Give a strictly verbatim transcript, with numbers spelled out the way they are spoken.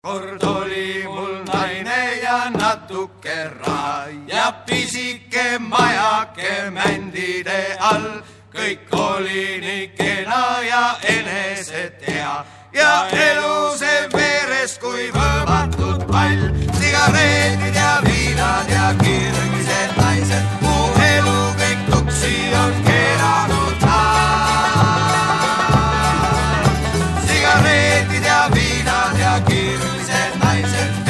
Kord oli mul naine ja natuke raha ja pisike majake mändide all. Kõik oli nii kena ja eneset hea ja elu see veeres kui võõmatud pall. Sigareetid ja viinad ja kirgised naised, mu elu kõik tuksi on keeranud maal. Sigareetid ja viinad ja kirgised naised,